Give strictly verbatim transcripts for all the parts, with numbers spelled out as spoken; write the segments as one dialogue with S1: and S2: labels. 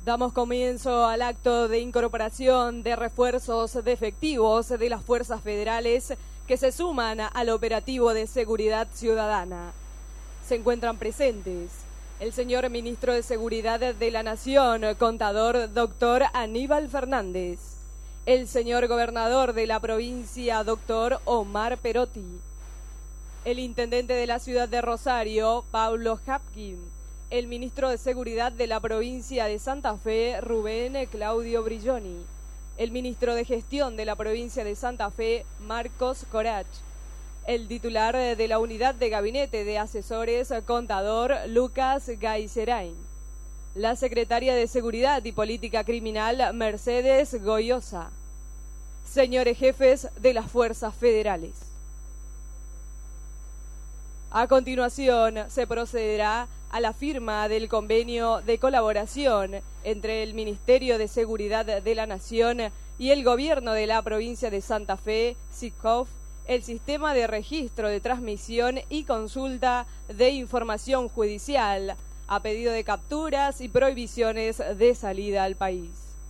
S1: Damos comienzo al acto de incorporación de refuerzos de efectivos de las fuerzas federales que se suman al operativo de seguridad ciudadana. Se encuentran presentes el señor Ministro de Seguridad de la Nación, contador doctor Aníbal Fernández, el señor Gobernador de la provincia, doctor Omar Perotti, el Intendente de la Ciudad de Rosario, Pablo Hapkin, el Ministro de Seguridad de la provincia de Santa Fe, Rubén Claudio Brilloni, el Ministro de Gestión de la provincia de Santa Fe, Marcos Corach, el titular de la Unidad de Gabinete de Asesores, contador Lucas Gaiserain, la Secretaria de Seguridad y Política Criminal, Mercedes Goyosa, señores jefes de las fuerzas federales. A continuación, se procederá a la firma del convenio de colaboración entre el Ministerio de Seguridad de la Nación y el Gobierno de la provincia de Santa Fe, SICOF, el Sistema de Registro de Transmisión y Consulta de Información Judicial, a pedido de capturas y prohibiciones de salida al país.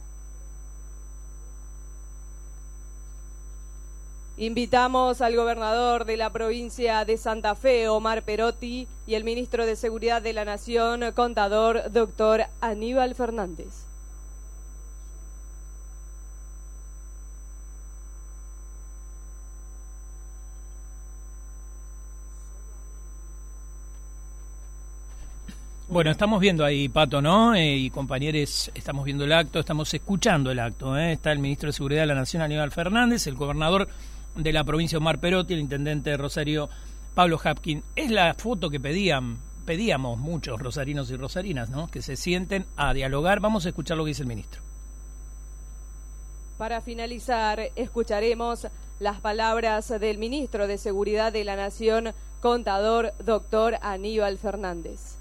S1: Invitamos al gobernador de la provincia de Santa Fe, Omar Perotti, y el ministro de Seguridad de la Nación, contador doctor Aníbal Fernández.
S2: Bueno, estamos viendo ahí, Pato, ¿no? Eh, y compañeros, estamos viendo el acto, estamos escuchando el acto, ¿eh? Está el ministro de Seguridad de la Nación, Aníbal Fernández, el gobernador de la provincia, Omar Perotti, el intendente de Rosario, Pablo Hapkin. Es la foto que pedían, pedíamos muchos rosarinos y rosarinas, ¿no? Que se sienten a dialogar. Vamos a escuchar lo que dice el ministro.
S1: Para finalizar, escucharemos las palabras del ministro de Seguridad de la Nación, contador doctor Aníbal Fernández.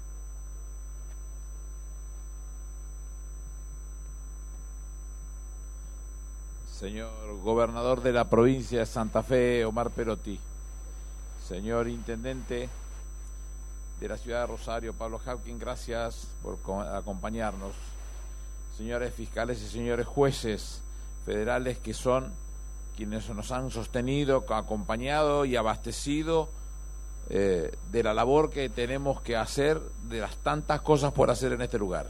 S3: Señor gobernador de la provincia de Santa Fe, Omar Perotti, señor intendente de la ciudad de Rosario, Pablo Hapkin, gracias por acompañarnos. Señores fiscales y señores jueces federales, que son quienes nos han sostenido, acompañado y abastecido eh, de la labor que tenemos que hacer, de las tantas cosas por hacer en este lugar.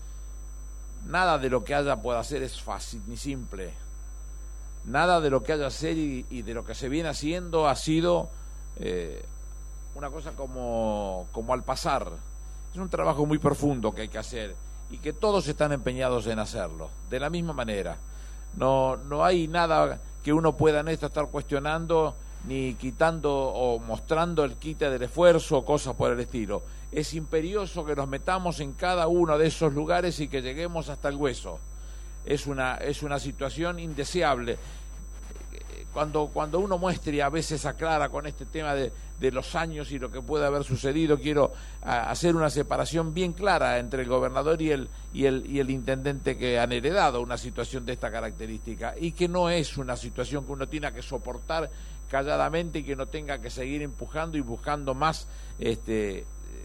S3: Nada de lo que haya por hacer es fácil ni simple. Nada de lo que haya hacer y, y de lo que se viene haciendo ha sido eh, una cosa como, como al pasar. Es un trabajo muy profundo que hay que hacer y que todos están empeñados en hacerlo, de la misma manera. No, no hay nada que uno pueda en esto estar cuestionando, ni quitando o mostrando el quite del esfuerzo o cosas por el estilo. Es imperioso que nos metamos en cada uno de esos lugares y que lleguemos hasta el hueso. Es una, es una situación indeseable. Cuando, cuando uno muestra y a veces aclara con este tema de, de los años y lo que puede haber sucedido, quiero a, hacer una separación bien clara entre el gobernador y el, y, el, y el intendente, que han heredado una situación de esta característica y que no es una situación que uno tenga que soportar calladamente y que no tenga que seguir empujando y buscando más este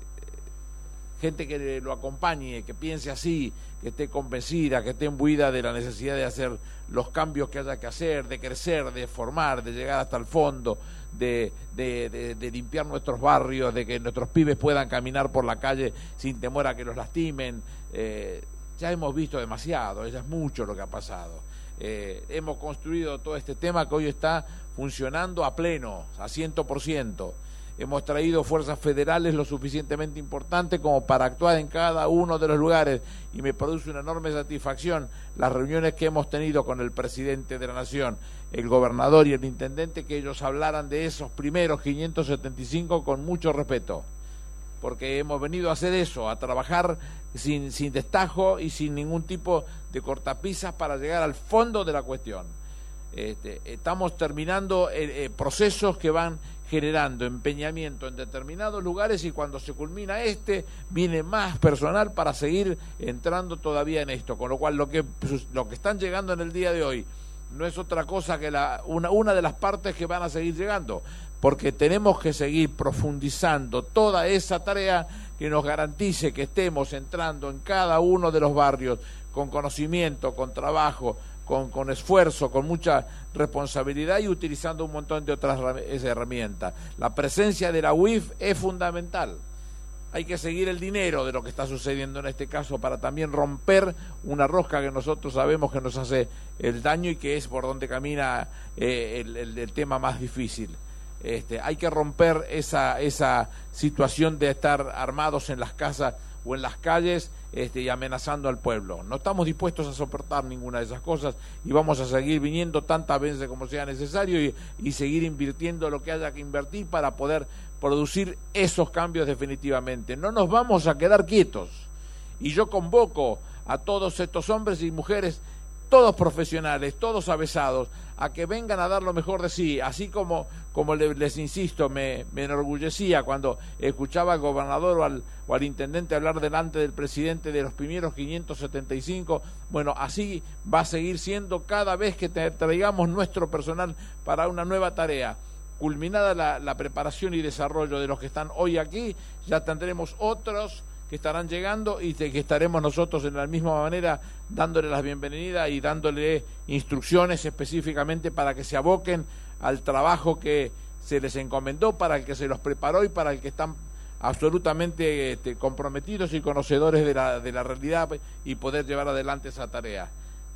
S3: gente que lo acompañe, que piense así, que esté convencida, que esté imbuida de la necesidad de hacer los cambios que haya que hacer, de crecer, de formar, de llegar hasta el fondo, de, de, de, de limpiar nuestros barrios, de que nuestros pibes puedan caminar por la calle sin temor a que los lastimen. Eh, ya hemos visto demasiado, ya es mucho lo que ha pasado. Eh, hemos construido todo este tema que hoy está funcionando a pleno, a ciento por ciento. Hemos traído fuerzas federales lo suficientemente importantes como para actuar en cada uno de los lugares, y me produce una enorme satisfacción las reuniones que hemos tenido con el presidente de la Nación, el gobernador y el intendente, que ellos hablaran de esos primeros quinientos setenta y cinco con mucho respeto, porque hemos venido a hacer eso, a trabajar sin, sin destajo y sin ningún tipo de cortapisas para llegar al fondo de la cuestión. Este, estamos terminando eh, eh, procesos que van generando empeñamiento en determinados lugares, y cuando se culmina este, viene más personal para seguir entrando todavía en esto, con lo cual lo que, lo que están llegando en el día de hoy no es otra cosa que la, una, una de las partes que van a seguir llegando, porque tenemos que seguir profundizando toda esa tarea que que nos garantice que estemos entrando en cada uno de los barrios con conocimiento, con trabajo, con, con esfuerzo, con mucha responsabilidad y utilizando un montón de otras herramientas. La presencia de la U I F es fundamental. Hay que seguir el dinero de lo que está sucediendo en este caso para también romper una rosca que nosotros sabemos que nos hace el daño y que es por donde camina eh, el, el, el tema más difícil. Este, hay que romper esa, esa situación de estar armados en las casas o en las calles este, y amenazando al pueblo. No estamos dispuestos a soportar ninguna de esas cosas y vamos a seguir viniendo tantas veces como sea necesario y, y seguir invirtiendo lo que haya que invertir para poder producir esos cambios definitivamente. No nos vamos a quedar quietos. Y yo convoco a todos estos hombres y mujeres, todos profesionales, todos avesados, a que vengan a dar lo mejor de sí, así como, como les, les insisto, me, me enorgullecía cuando escuchaba al gobernador o al, o al intendente hablar delante del presidente de los primeros quinientos setenta y cinco, bueno, así va a seguir siendo cada vez que te, traigamos nuestro personal para una nueva tarea. Culminada la, la preparación y desarrollo de los que están hoy aquí, ya tendremos otros que estarán llegando y de que estaremos nosotros en la misma manera dándole las bienvenidas y dándole instrucciones específicamente para que se aboquen al trabajo que se les encomendó, para el que se los preparó y para el que están absolutamente este, comprometidos y conocedores de la, de la realidad y poder llevar adelante esa tarea.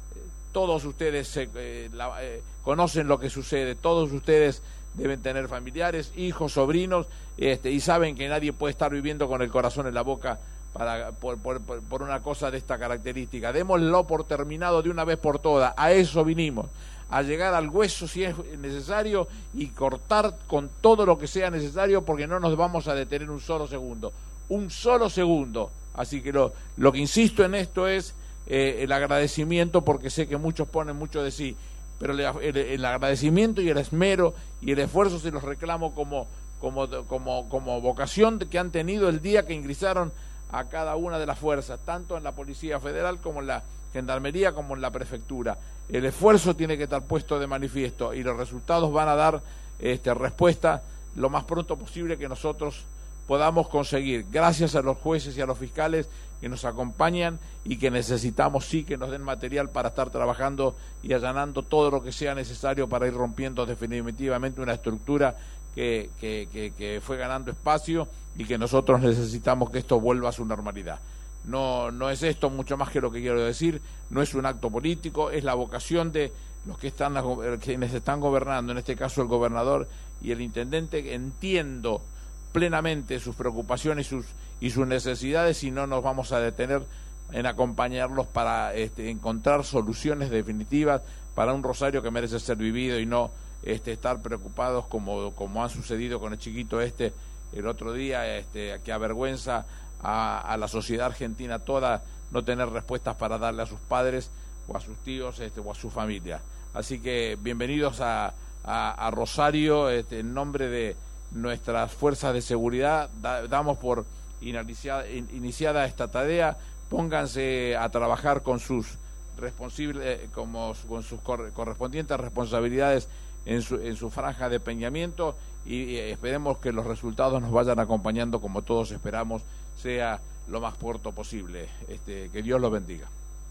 S3: Todos ustedes eh, la, eh, conocen lo que sucede, todos ustedes deben tener familiares, hijos, sobrinos, este, y saben que nadie puede estar viviendo con el corazón en la boca para, por, por, por una cosa de esta característica. Démoslo por terminado de una vez por todas. A eso vinimos, a llegar al hueso si es necesario y cortar con todo lo que sea necesario, porque no nos vamos a detener un solo segundo. Un solo segundo. Así que lo, lo que insisto en esto es eh, el agradecimiento, porque sé que muchos ponen mucho de sí, pero el, el, el agradecimiento y el esmero y el esfuerzo se los reclamo como, como, como, como vocación que han tenido el día que ingresaron a cada una de las fuerzas, tanto en la Policía Federal como en la Gendarmería como en la Prefectura. El esfuerzo tiene que estar puesto de manifiesto y los resultados van a dar este, respuesta lo más pronto posible que nosotros podamos conseguir, gracias a los jueces y a los fiscales que nos acompañan y que necesitamos sí que nos den material para estar trabajando y allanando todo lo que sea necesario para ir rompiendo definitivamente una estructura que, que, que, que fue ganando espacio y que nosotros necesitamos que esto vuelva a su normalidad. No, no es esto mucho más que lo que quiero decir, no es un acto político, es la vocación de los que están, quienes están gobernando, en este caso el gobernador y el intendente. Entiendo plenamente sus preocupaciones y sus, y sus necesidades y no nos vamos a detener en acompañarlos para este, encontrar soluciones definitivas para un Rosario que merece ser vivido y no este, estar preocupados como, como ha sucedido con el chiquito este el otro día, este, que avergüenza a, a la sociedad argentina toda no tener respuestas para darle a sus padres o a sus tíos este, o a su familia. Así que bienvenidos a, a, a Rosario, este, en nombre de nuestras fuerzas de seguridad, da, damos por iniciada, in, iniciada esta tarea. Pónganse a trabajar con sus responsables, eh, como con sus cor, correspondientes responsabilidades en su, en su franja de empeñamiento y, y esperemos que los resultados nos vayan acompañando como todos esperamos, sea lo más pronto posible. Este, que Dios los bendiga.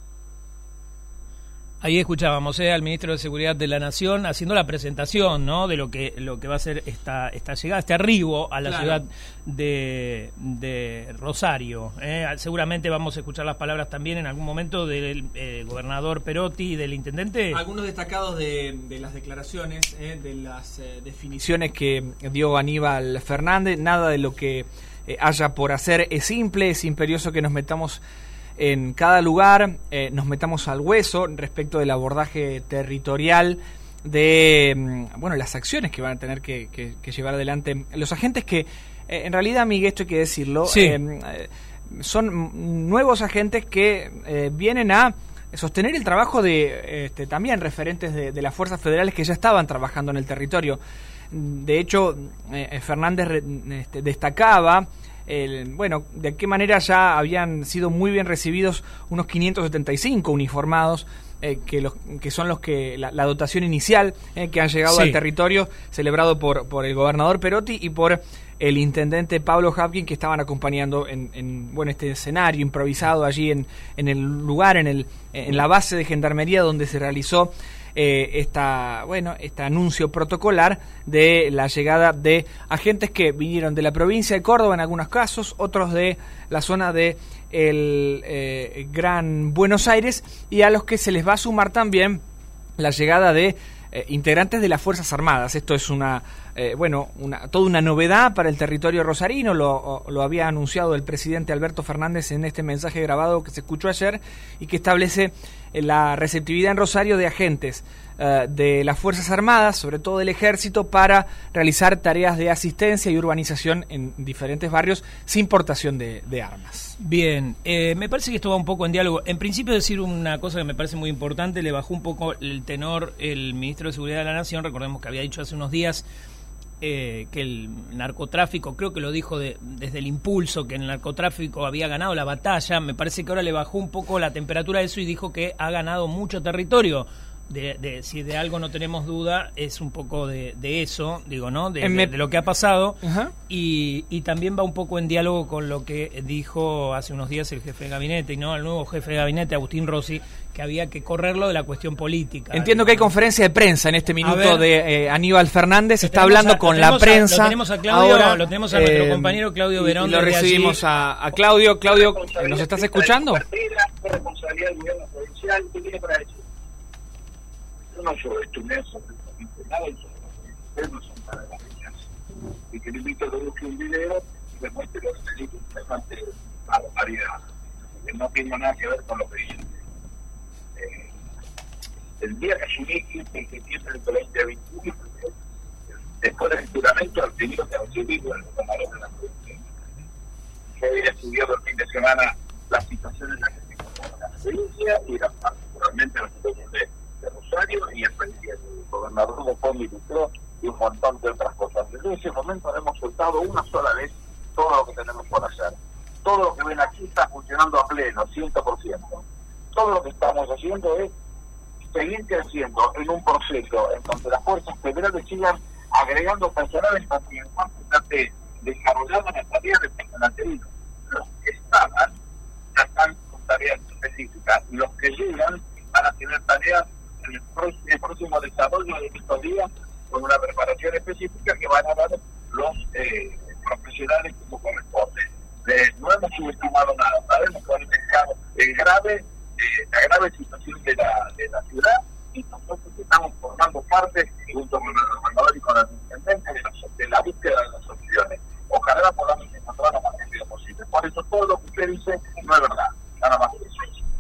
S2: Ahí escuchábamos eh, al ministro de Seguridad de la Nación haciendo la presentación, ¿no?, de lo que lo que va a ser esta esta llegada, este arribo a la claro. ciudad de, de Rosario. Eh. Seguramente vamos a escuchar las palabras también en algún momento del eh, gobernador Perotti y del intendente.
S4: Algunos destacados de, de las declaraciones, eh, de las eh, definiciones que dio Aníbal Fernández. Nada de lo que eh, haya por hacer es simple, es imperioso que nos metamos en cada lugar, eh, nos metamos al hueso respecto del abordaje territorial de, bueno, las acciones que van a tener que, que, que llevar adelante los agentes que, eh, en realidad, Miguel, esto hay que decirlo,
S2: sí.
S4: eh, son nuevos agentes que eh, vienen a sostener el trabajo de este, también referentes de, de las fuerzas federales que ya estaban trabajando en el territorio. De hecho, eh, Fernández este, destacaba El, bueno, de qué manera ya habían sido muy bien recibidos unos quinientos setenta y cinco uniformados, eh, que, los, que son los que la, la dotación inicial eh, que han llegado sí. al territorio, celebrado por, por el gobernador Perotti y por el intendente Pablo Hapkin, que estaban acompañando en, en bueno este escenario improvisado allí en, en el lugar, en, el, en la base de Gendarmería donde se realizó eh, esta bueno este anuncio protocolar de la llegada de agentes que vinieron de la provincia de Córdoba en algunos casos, otros de la zona de el eh, Gran Buenos Aires, y a los que se les va a sumar también la llegada de eh, integrantes de las Fuerzas Armadas. Esto es una eh, bueno una toda una novedad para el territorio rosarino. Lo, lo había anunciado el presidente Alberto Fernández en este mensaje grabado que se escuchó ayer, y que establece eh, la receptividad en Rosario de agentes eh, de las Fuerzas Armadas, sobre todo del Ejército, para realizar tareas de asistencia y urbanización en diferentes barrios sin portación de, de armas.
S2: Bien, eh, me parece que esto va un poco en diálogo. En principio, decir una cosa que me parece muy importante: le bajó un poco el tenor el ministro de Seguridad de la Nación. Recordemos que había dicho hace unos días eh, que el narcotráfico, creo que lo dijo de, desde el impulso, que el narcotráfico había ganado la batalla. Me parece que ahora le bajó un poco la temperatura a eso y dijo que ha ganado mucho territorio. De, de, si de algo no tenemos duda, es un poco de, de eso, digo, ¿no? De, de, de lo que ha pasado. Uh-huh. y, y también va un poco en diálogo con lo que dijo hace unos días el jefe de gabinete, y no el nuevo jefe de gabinete, Agustín Rossi, que había que correrlo de la cuestión política.
S4: Entiendo, ¿no? Que hay conferencia de prensa en este minuto
S2: ver,
S4: de eh, Aníbal Fernández, está hablando a, con la prensa.
S2: A, lo tenemos a Claudio,
S4: ahora,
S2: lo tenemos a
S4: eh,
S2: nuestro compañero Claudio Verón.
S4: Y lo recibimos a, a Claudio. Claudio, ¿nos estás escuchando?
S5: ¿Qué responsabilidad del gobierno provincial? ¿Qué tiene para decir? Yo no subestimé absolutamente nada, y ustedes no son para las venganza. Y que le invito a que busque un video y le muestre los delitos bastante barbaridad. Que no tengo nada que ver con lo que dicen. Eh, el día que asumí, quince de septiembre del veinte veintiuno, después del juramento al tenido que recibí con el gobernador de la provincia. Yo había estudiado el fin de semana las situaciones en las que se encontraba la provincia, y era particularmente los situaciones de de Rosario, y el, el gobernador de Fondo ilustró, y un montón de otras cosas. Desde ese momento hemos soltado una sola vez todo lo que tenemos por hacer. Todo lo que ven aquí está funcionando a pleno, cien por ciento. Todo lo que estamos haciendo es seguir creciendo en un proceso en donde las fuerzas federales sigan agregando personal en cuanto esté desarrollando las tareas de personal interino. Los que estaban ya están con tareas específicas, y los que llegan van a tener tareas en el próximo, el próximo desarrollo de estos días, con una preparación específica que van a dar los eh, profesionales como corresponde. Eh, no hemos subestimado nada, sabemos que han dejado el grave, eh, la grave situación de la, de la ciudad, y nosotros estamos formando parte, junto con el gobernador y con el intendente, de la, de la búsqueda de las soluciones. Ojalá podamos encontrar lo más rápido posible. Por eso todo lo que usted dice no es verdad, nada más que eso.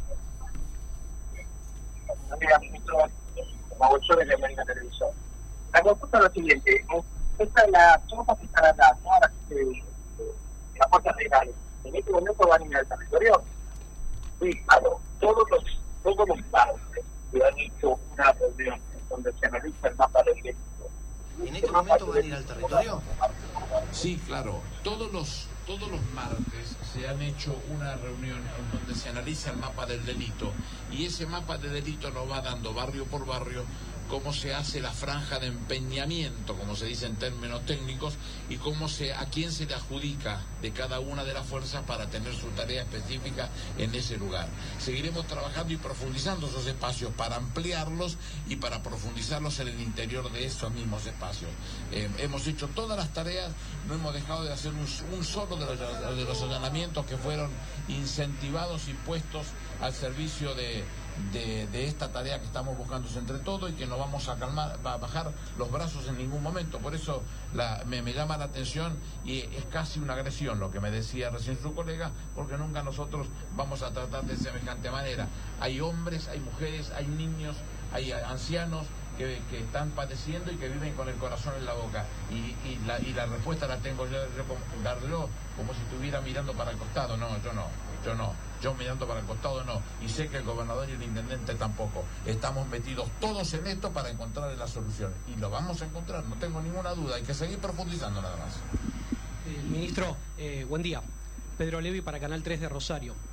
S5: Como bolsones de América Televisión. La consulta es lo siguiente: esta es la tropas que están acá, todas las, eh, las fuerzas legales, en este momento van a ir al territorio. Sí, claro, todos los todos los padres que han hecho una reunión donde se analiza el mapa del delito.
S6: ¿En este momento van a ir al territorio?
S3: Sí, claro. Todos los todos los martes se han hecho una reunión en donde se analiza el mapa del delito, y ese mapa de delito nos va dando barrio por barrio cómo se hace la franja de empeñamiento, como se dice en términos técnicos, y cómo se a quién se le adjudica de cada una de las fuerzas para tener su tarea específica en ese lugar. Seguiremos trabajando y profundizando esos espacios para ampliarlos y para profundizarlos en el interior de esos mismos espacios. Eh, hemos hecho todas las tareas, no hemos dejado de hacer un, un solo de los, de los allanamientos que fueron incentivados y puestos al servicio de De, de esta tarea que estamos buscando entre todos, y que no vamos a calmar, a bajar los brazos en ningún momento. Por eso la, me, me llama la atención, y es casi una agresión lo que me decía recién su colega, porque nunca nosotros vamos a tratar de semejante manera. Hay hombres, hay mujeres, hay niños, hay ancianos que, que están padeciendo y que viven con el corazón en la boca, y, y, la, y la respuesta la tengo yo, yo como, darlo como si estuviera mirando para el costado. No, yo no, yo no yo mirando para el costado no, y sé que el gobernador y el intendente tampoco. Estamos metidos todos en esto para encontrar la solución, y lo vamos a encontrar, no tengo ninguna duda. Hay que seguir profundizando nada más.
S7: Eh, ministro, eh, buen día. Pedro Levi para Canal tres de Rosario.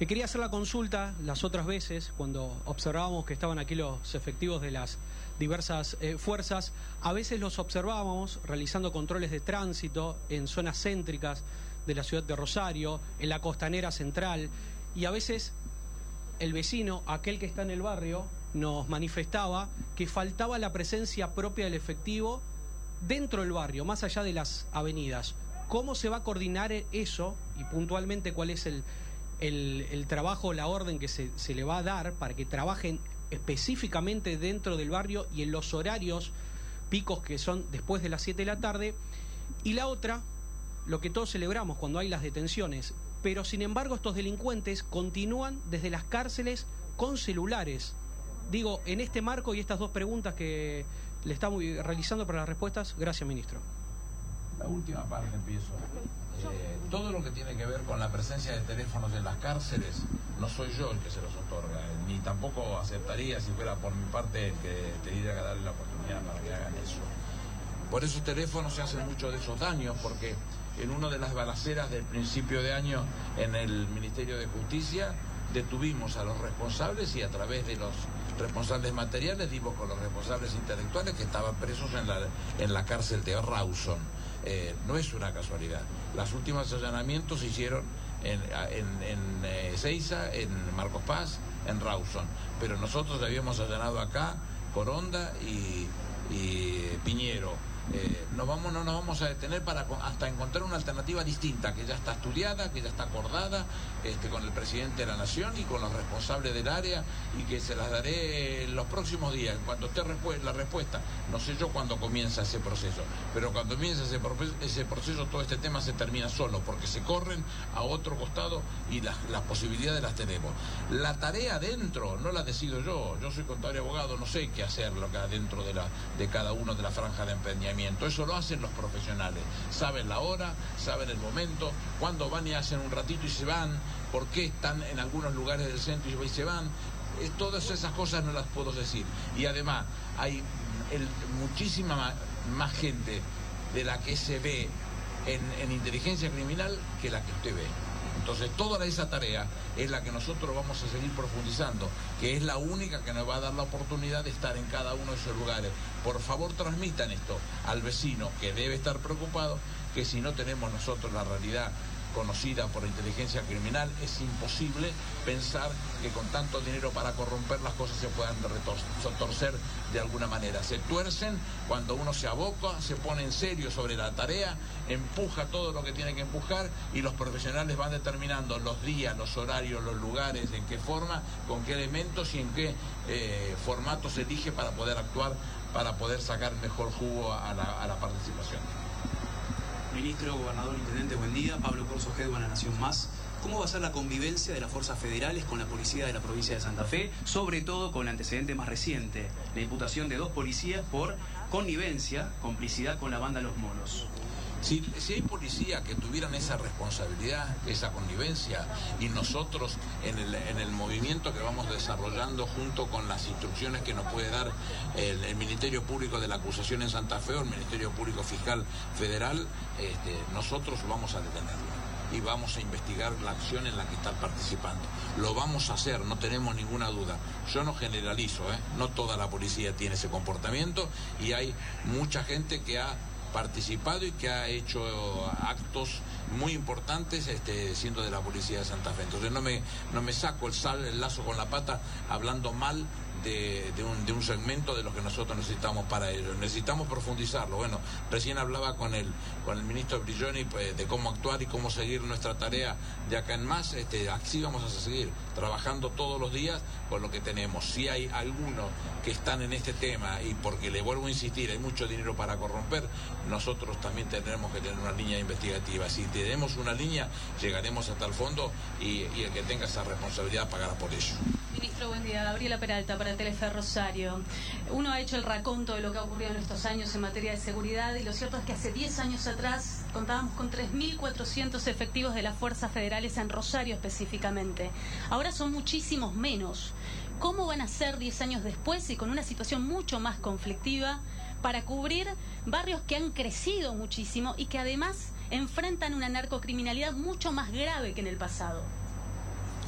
S7: Le quería hacer la consulta las otras veces, cuando observábamos que estaban aquí los efectivos de las diversas eh, fuerzas, a veces los observábamos realizando controles de tránsito en zonas céntricas de la ciudad de Rosario, en la costanera central, y a veces el vecino, aquel que está en el barrio, nos manifestaba que faltaba la presencia propia del efectivo dentro del barrio, más allá de las avenidas. ¿Cómo se va a coordinar eso y puntualmente cuál es el, el, el trabajo, la orden que se, se le va a dar para que trabajen específicamente dentro del barrio y en los horarios picos que son después de las siete de la tarde? Y la otra, lo que todos celebramos cuando hay las detenciones, pero sin embargo estos delincuentes continúan desde las cárceles con celulares. Digo, en este marco y estas dos preguntas que le estamos realizando para las respuestas, gracias, ministro.
S3: La última parte empiezo. Eh, todo lo que tiene que ver con la presencia de teléfonos en las cárceles, no soy yo el que se los otorga, ni tampoco aceptaría, si fuera por mi parte, que tendría que darle la oportunidad para que hagan eso. Por esos teléfonos se hacen muchos de esos daños, porque en una de las balaceras del principio de año en el Ministerio de Justicia detuvimos a los responsables y a través de los responsables materiales dimos con los responsables intelectuales que estaban presos en la, en la cárcel de Rawson. Eh, no es una casualidad. Los últimos allanamientos se hicieron en, en, en eh, Seiza, en Marcos Paz, en Rawson. Pero nosotros habíamos allanado acá, Coronda y, y Piñero. Eh, no, vamos, no nos vamos a detener para hasta encontrar una alternativa distinta, que ya está estudiada, que ya está acordada este, con el presidente de la Nación y con los responsables del área, y que se las daré en los próximos días, cuando esté la respuesta. No sé yo cuándo comienza ese proceso, pero cuando comienza ese, ese proceso todo este tema se termina solo, porque se corren a otro costado y las, las posibilidades las tenemos. La tarea adentro no la decido yo, yo soy contador y abogado, no sé qué hacer lo que adentro de, la, de cada uno de la franja de emprendimiento. Eso lo hacen los profesionales, saben la hora, saben el momento, cuándo van y hacen un ratito y se van, por qué están en algunos lugares del centro y se van. Eh, todas esas cosas no las puedo decir. Y además hay el, muchísima más, más gente de la que se ve en, en inteligencia criminal que la que usted ve. Entonces toda esa tarea es la que nosotros vamos a seguir profundizando, que es la única que nos va a dar la oportunidad de estar en cada uno de esos lugares. Por favor, transmitan esto al vecino, que debe estar preocupado, que si no tenemos nosotros la realidad conocida por inteligencia criminal, es imposible pensar que con tanto dinero para corromper las cosas se puedan retorcer de alguna manera. Se tuercen cuando uno se aboca, se pone en serio sobre la tarea, empuja todo lo que tiene que empujar y los profesionales van determinando los días, los horarios, los lugares, en qué forma, con qué elementos y en qué eh, formato se elige para poder actuar, para poder sacar mejor jugo a la, a la participación.
S8: Ministro, gobernador, intendente, buen día. Pablo Corso, G E D, Buena Nación Más. ¿Cómo va a ser la convivencia de las fuerzas federales con la policía de la provincia de Santa Fe? Sobre todo con el antecedente más reciente, la imputación de dos policías por connivencia, complicidad con la banda Los Monos.
S3: Si, si hay policías que tuvieran esa responsabilidad, esa connivencia, y nosotros en el, en el movimiento que vamos desarrollando junto con las instrucciones que nos puede dar el, el Ministerio Público de la Acusación en Santa Fe o el Ministerio Público Fiscal Federal, este, nosotros vamos a detenerlo y vamos a investigar la acción en la que están participando. Lo vamos a hacer, no tenemos ninguna duda. Yo no generalizo, ¿eh? No toda la policía tiene ese comportamiento y hay mucha gente que ha participado y que ha hecho actos muy importantes este, siendo de la policía de Santa Fe. Entonces no me, no me saco el, sal, el lazo con la pata hablando mal de, de, un, de un segmento de lo que nosotros necesitamos para ello. Necesitamos profundizarlo. Bueno, recién hablaba con el, con el ministro Brilloni pues, de cómo actuar y cómo seguir nuestra tarea de acá en más. Este, así vamos a seguir trabajando todos los días con lo que tenemos. Si hay algunos que están en este tema y porque le vuelvo a insistir, hay mucho dinero para corromper, nosotros también tendremos que tener una línea investigativa. Si tenemos una línea, llegaremos hasta el fondo y, y el que tenga esa responsabilidad pagará por ello.
S9: Ministro, buen día. Gabriela Peralta para Telefe Rosario. Uno ha hecho el raconto de lo que ha ocurrido en estos años en materia de seguridad y lo cierto es que hace diez años atrás contábamos con tres mil cuatrocientos efectivos de las fuerzas federales en Rosario específicamente. Ahora son muchísimos menos. ¿Cómo van a ser diez años después y con una situación mucho más conflictiva para cubrir barrios que han crecido muchísimo y que además enfrentan una narcocriminalidad mucho más grave que en el pasado?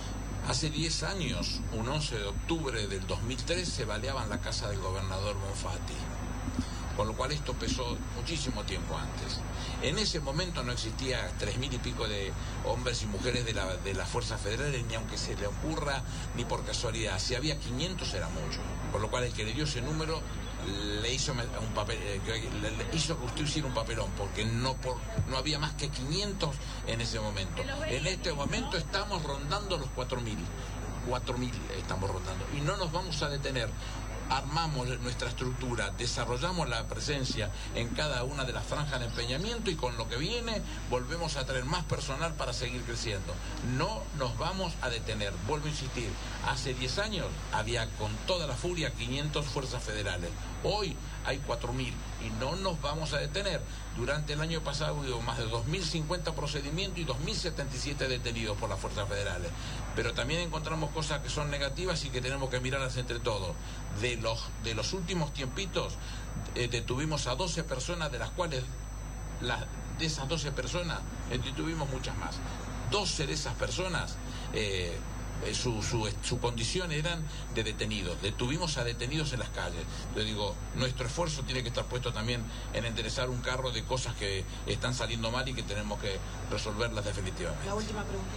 S3: Hace diez años, un once de octubre del dos mil tres, se baleaban la casa del gobernador Bonfatti, con lo cual esto empezó muchísimo tiempo antes. En ese momento no existía tres mil y pico de hombres y mujeres de, la, de las fuerzas federales, ni aunque se le ocurra, ni por casualidad. Si había quinientos era mucho, por lo cual el que le dio ese número le hizo un papel, le hizo que usted hiciera un papelón, porque no por no había más que quinientos en ese momento. En este momento estamos rondando los cuatro mil. cuatro mil estamos rondando y no nos vamos a detener. Armamos nuestra estructura, desarrollamos la presencia en cada una de las franjas de empeñamiento y con lo que viene volvemos a traer más personal para seguir creciendo. No nos vamos a detener. Vuelvo a insistir, hace diez años había con toda la furia quinientas fuerzas federales. Hoy hay cuatro mil y no nos vamos a detener. Durante el año pasado hubo más de dos mil cincuenta procedimientos y dos mil setenta y siete detenidos por las fuerzas federales. Pero también encontramos cosas que son negativas y que tenemos que mirarlas entre todos. De los, de los últimos tiempitos eh, detuvimos a doce personas, de las cuales las, de esas doce personas eh, detuvimos muchas más. doce de esas personas eh, Su, su, su condición eran de detenidos. Detuvimos a detenidos en las calles. Yo digo, nuestro esfuerzo tiene que estar puesto también en enderezar un carro de cosas que están saliendo mal y que tenemos que resolverlas definitivamente.
S10: La última pregunta.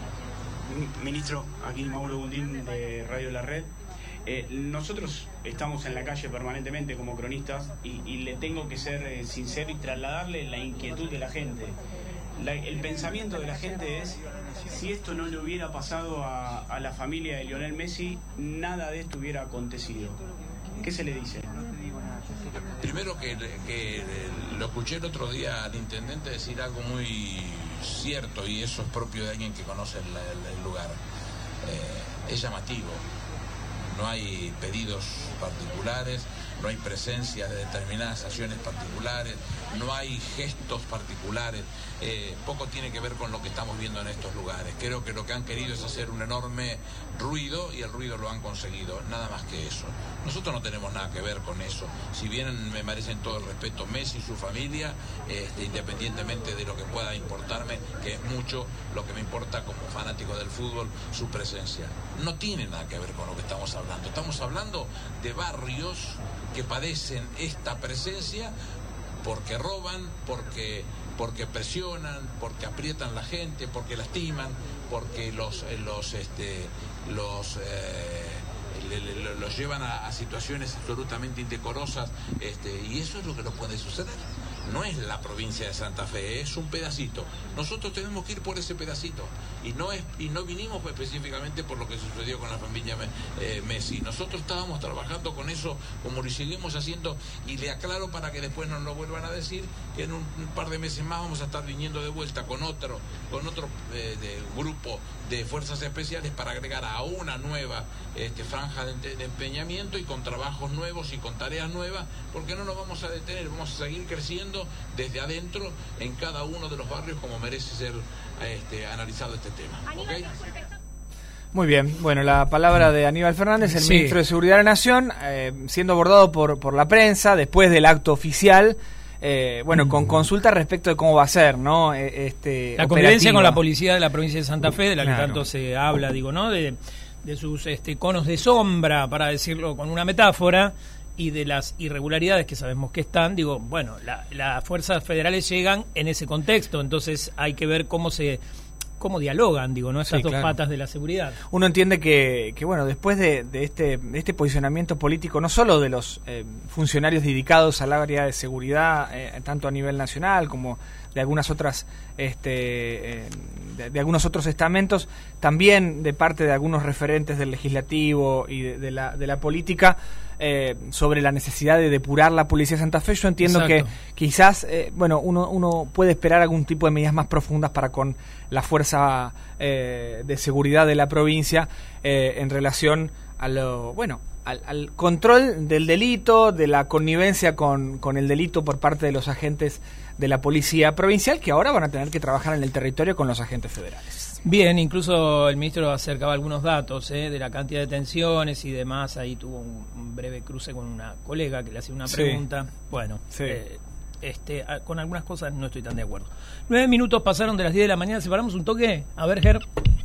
S11: Ministro, aquí Mauro Gundín de Radio La Red. Eh, nosotros estamos en la calle permanentemente como cronistas y, y le tengo que ser eh, sincero y trasladarle la inquietud de la gente. La, el pensamiento de la gente es: si esto no le hubiera pasado a, a la familia de Lionel Messi, nada de esto hubiera acontecido. ¿Qué se le dice?
S3: Primero que, que lo escuché el otro día al intendente decir algo muy cierto, y eso es propio de alguien que conoce el, el, el lugar. Eh, es llamativo. No hay pedidos particulares, no hay presencia de determinadas acciones particulares, no hay gestos particulares, eh, poco tiene que ver con lo que estamos viendo en estos lugares. Creo que lo que han querido es hacer un enorme ruido y el ruido lo han conseguido, nada más que eso. Nosotros no tenemos nada que ver con eso. Si bien me merecen todo el respeto Messi y su familia, este, independientemente de lo que pueda importarme, que es mucho lo que me importa como fanático del fútbol, su presencia. No tiene nada que ver con lo que estamos hablando. Estamos hablando de barrios que padecen esta presencia porque roban, porque, porque presionan, porque aprietan la gente, porque lastiman, porque los, los, este, los, eh, le, le, los llevan a, a situaciones absolutamente indecorosas, este, y eso es lo que nos puede suceder. No es la provincia de Santa Fe, es un pedacito. Nosotros tenemos que ir por ese pedacito. Y no es y no vinimos específicamente por lo que sucedió con la familia eh, Messi. Nosotros estábamos trabajando con eso, como lo seguimos haciendo, y le aclaro para que después no lo vuelvan a decir, que en un, un par de meses más vamos a estar viniendo de vuelta con otro, con otro eh, de grupo de fuerzas especiales para agregar a una nueva este, franja de, de empeñamiento, y con trabajos nuevos y con tareas nuevas, porque no nos vamos a detener, vamos a seguir creciendo desde adentro en cada uno de los barrios como merece ser este, analizado este tema. ¿Okay?
S4: Muy bien, bueno, la palabra de Aníbal Fernández, el
S2: sí.
S4: ministro de Seguridad de la Nación, eh, siendo abordado por, por la prensa después del acto oficial, eh, bueno, mm. con consulta respecto de cómo va a ser, ¿no? Este,
S2: la convivencia con la policía de la provincia de Santa Fe, de la claro. que tanto se habla, digo, ¿no? De, de sus este, conos de sombra, para decirlo con una metáfora, y de las irregularidades que sabemos que están. Digo, bueno, la, las fuerzas federales llegan en ese contexto, entonces hay que ver cómo se cómo dialogan, digo, ¿no? Esas sí, dos claro. patas de la seguridad.
S4: Uno entiende que, que bueno, después de, de, este, de este posicionamiento político, no solo de los eh, funcionarios dedicados al área de seguridad, eh, tanto a nivel nacional como de algunas otras este eh, de, de algunos otros estamentos, también de parte de algunos referentes del legislativo y de, de la de la política, eh, sobre la necesidad de depurar la policía de Santa Fe. Yo entiendo Exacto. que quizás eh, bueno uno uno puede esperar algún tipo de medidas más profundas para con la fuerza eh, de seguridad de la provincia, eh, en relación a lo bueno Al, al control del delito, de la connivencia con, con el delito por parte de los agentes de la policía provincial, que ahora van a tener que trabajar en el territorio con los agentes federales.
S2: Bien, incluso el ministro acercaba algunos datos eh, de la cantidad de detenciones y demás. Ahí tuvo un, un breve cruce con una colega que le hacía una pregunta. Sí. Bueno, sí. eh, este, a, con algunas cosas no estoy tan de acuerdo. Nueve minutos pasaron de las diez de la mañana. ¿Separamos un toque? A ver, Ger.